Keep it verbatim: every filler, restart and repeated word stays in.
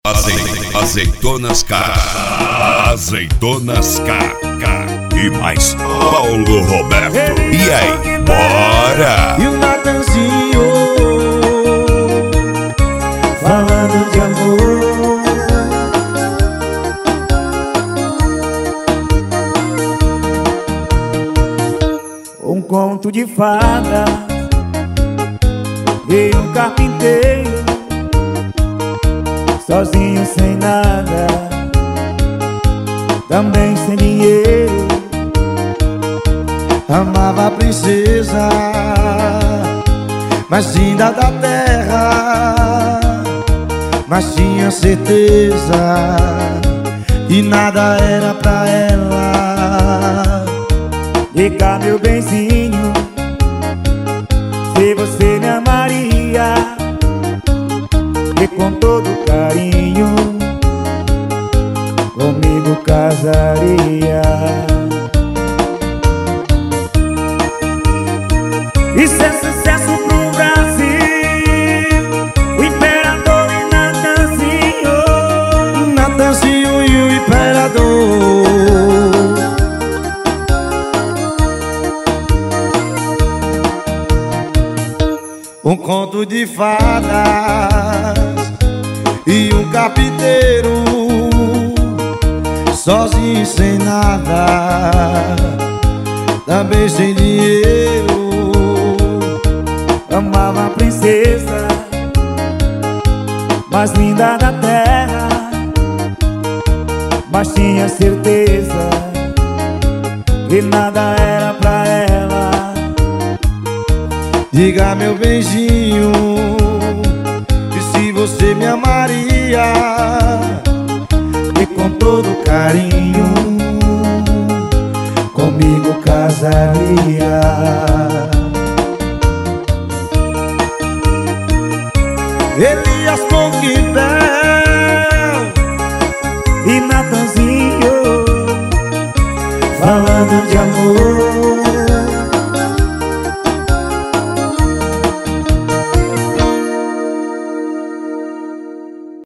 Azei- Azeitonas K. Azeitonas K. K. E mais Paulo Roberto. E aí, bora! E o Natanzinho falando de amor. Um conto de fada e um carpinteiro sozinho sem nada, também sem dinheiro. Amava a princesa mais linda da terra, mas tinha certeza que nada era pra ela. Diga, meu benzinho, se você me amaria, e com todo carinho comigo casaria. Isso é sucesso pro Brasil, o Imperador e Natanzinho. Natanzinho e o Imperador. Um conto de fadas e um carpinteiro sozinho sem nada, também sem dinheiro. Amava a princesa mais linda da terra, mas tinha certeza que nada era pra ela. Diga, meu benzinho, e se você me amaria, E com todo carinho comigo casaria. ele